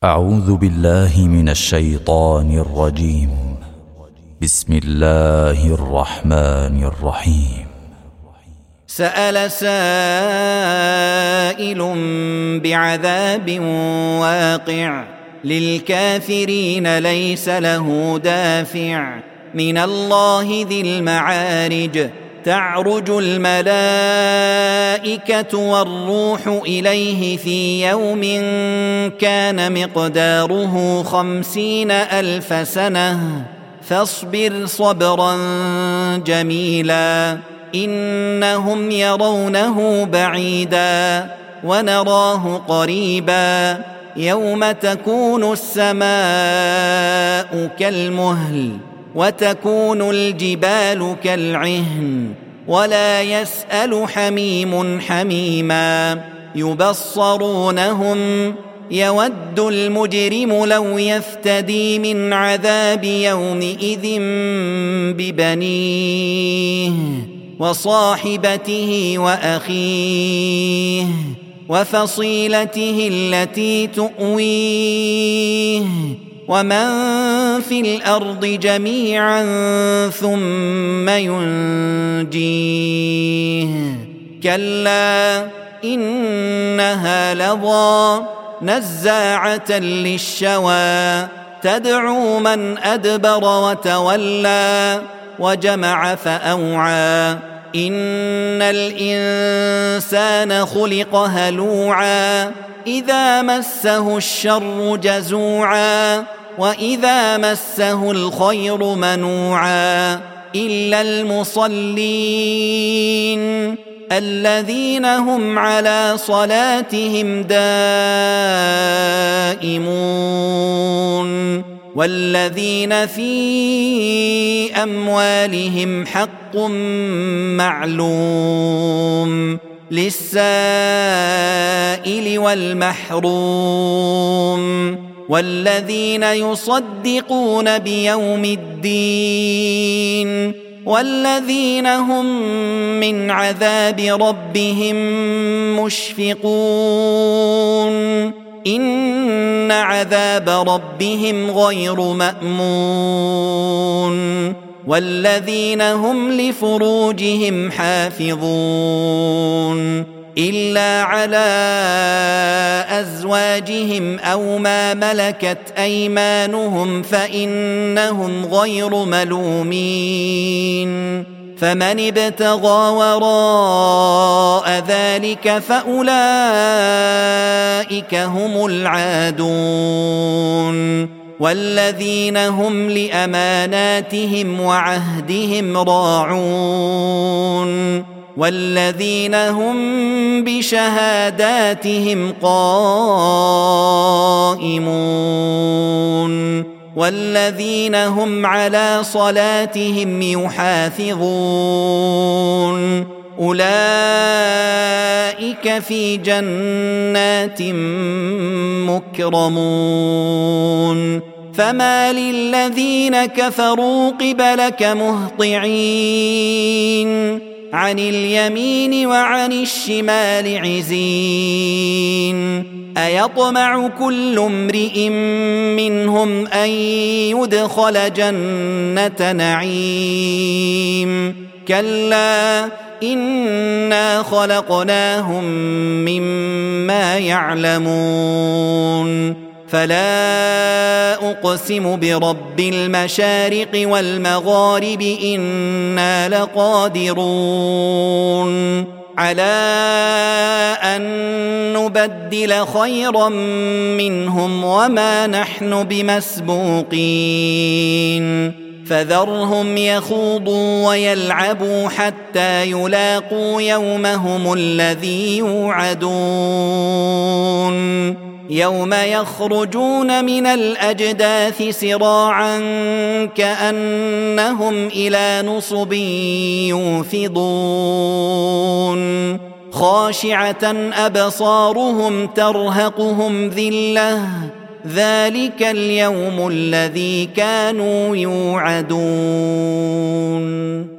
أعوذ بالله من الشيطان الرجيم. بسم الله الرحمن الرحيم. سأل سائل بعذاب واقع للكافرين ليس له دافع من الله ذي المعارج تعرج الملائكة والروح إليه في يوم كان مقداره 50,000 سنة فاصبر صبرا جميلا إنهم يرونه بعيدا ونراه قريبا يوم تكون السماء كالمهل وتكون الجبال كالعهن ولا يسأل حميم حميما يبصرونهم يود المجرم لو يفتدي من عذاب يومئذ ببنيه وصاحبته وأخيه وفصيلته التي تؤويه ومن في الأرض جميعا ثم ينجيه كلا إنها لظى نزاعة للشوى تدعو من أدبر وتولى وجمع فأوعى إن الإنسان خلق هلوعا إذا مسه الشر جزوعا وإذا مسه الخير منوعا إلا المصلين الذين هم على صلاتهم دائمون والذين في أموالهم حق معلوم للسائل والمحروم والذين يصدقون بيوم الدين والذين هم من عذاب ربهم مشفقون إن عذاب ربهم غير مأمون والذين هم لفروجهم حافظون إلا على أزواجهم أو ما ملكت أيمانهم فإنهم غير ملومين فمن ابتغى وراء ذلك فأولئك هم العادون والذين هم لأماناتهم وعهدهم راعون والذين هم بشهاداتهم قائمون والذين هم على صلاتهم يحافظون أولئك في جنات مكرمون فما للذين كفروا قبلك مهطعين عن اليمين وعن الشمال عزين أيطمع كل امرئ منهم أن يدخل جنة نعيم كلا إنا خلقناهم مما يعلمون فلا أقسم برب المشارق والمغارب إنا لقادرون على أن نبدل خيرا منهم وما نحن بمسبوقين فذرهم يخوضوا ويلعبوا حتى يلاقوا يومهم الذي يوعدون يوم يخرجون من الأجداث سراعا كأنهم إلى نصب يوفضون خاشعة أبصارهم ترهقهم ذلة ذلك اليوم الذي كانوا يوعدون